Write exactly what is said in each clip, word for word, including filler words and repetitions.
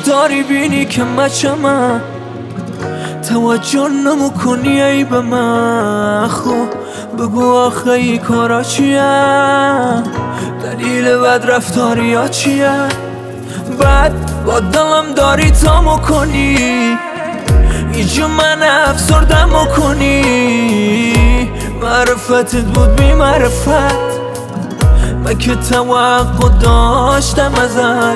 داری بینی که مچمم توجه نمو کنی ای به من. خب بگو آخه ای کارا چیه، دلیل بد رفتاری ها چیه؟ بعد با دلم داری تامو کنی اینجا من افسردم کنی. معرفتت بود بی معرفت، من که توقع داشتم ازت.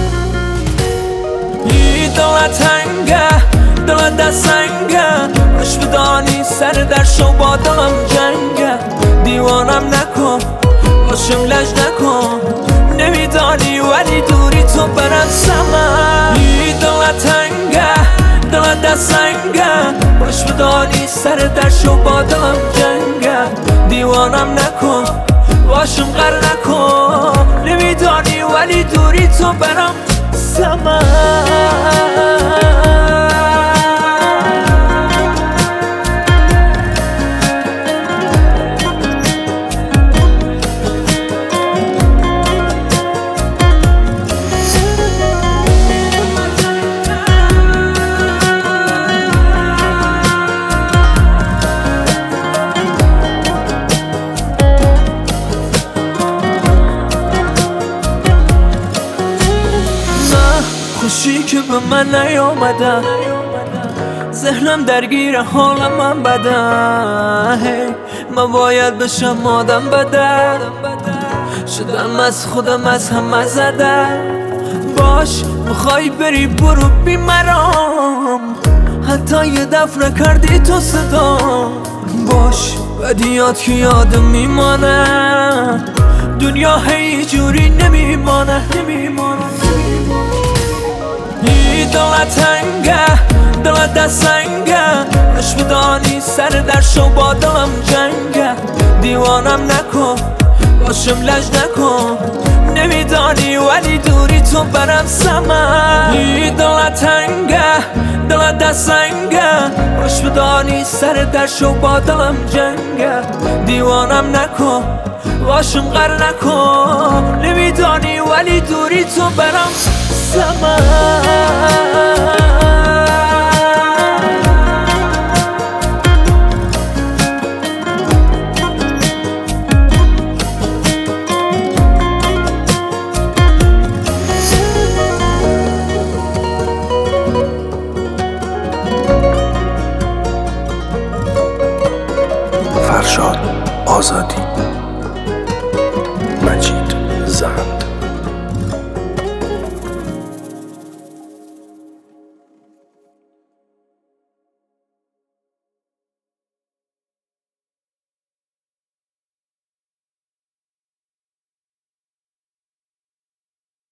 ای دلت هنگه دلت دستنگه، باش بدانی سر در شو با دلم جنگه. دیوانم نکن باشم لج نکن، نمیدانی ولی دوری تو برم سمم. ای دلت هنگه دلت دستنگه، باش بدانی سر در شو با دلم جنگه. دیوانم نکن باشم غر نکن، نمیدانی ولی دوری تو برم سمم. خوشی که به من نیامده، ذهنم درگیر حالم من بده. hey, من باید بشم آدم بده، شدم از خودم از همه زده. باش میخوای بری برو بی مرام، حتی یه دفعه کردی تو صدا. باش بدیات که یادم میمانه، دنیا هی جوری نمیمانه نمیمانه. ای دلت هنگه دلت دستنگه، باش بدانی سر در شو با دلم جنگه. دیوانم نکن باشم لج نکن، نمیدانی ولی دوری تو برم سمم. ای دلت هنگه دلت دستنگه، باش بدانی سر در شو با دلم جنگه. دیوانم نکن باشم غر نکن، نمیدانی ولی دوری تو برم سمم. فرشاد آزادی.